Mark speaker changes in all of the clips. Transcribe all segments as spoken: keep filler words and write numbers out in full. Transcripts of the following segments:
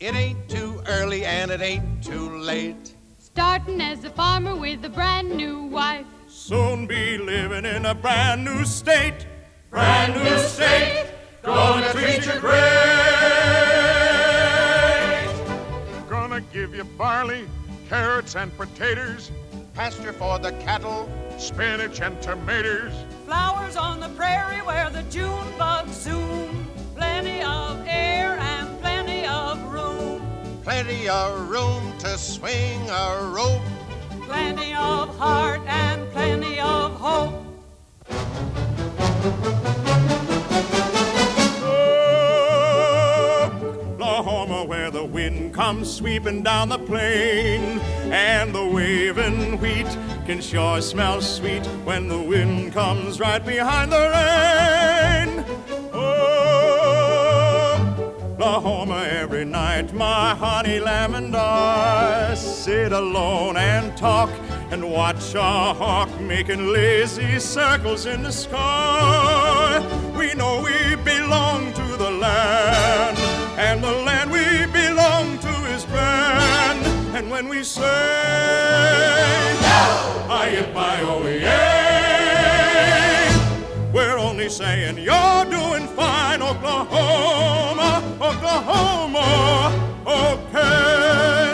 Speaker 1: It ain't too early and it ain't too late.
Speaker 2: Starting as a farmer with a brand new wife.
Speaker 3: Soon be living in a brand new state.
Speaker 4: Brand new state, gonna treat you great.
Speaker 5: Gonna give you barley, carrots and potatoes,
Speaker 1: Pasture for the cattle,
Speaker 5: spinach and tomatoes,
Speaker 6: flowers on the prairie where the June bugs zoom, plenty of air and plenty of room,
Speaker 1: plenty of room to swing a rope,
Speaker 6: plenty of heart and plenty of hope.
Speaker 3: Oklahoma, where the wind comes sweeping down the plain, and the waving wheat can sure smell sweet when the wind comes right behind the rain. Oklahoma, every night my honey lamb and I sit alone and talk and watch a hawk making lazy circles in the sky. We know we belong to the land, and the land we belong to is grand. And when we say, I-F-I-O-E-A, we're only saying you're doing fine, Oklahoma, Oklahoma, okay.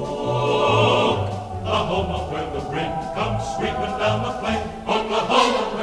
Speaker 4: Oklahoma, where the wind comes sweeping down the plain. Oklahoma,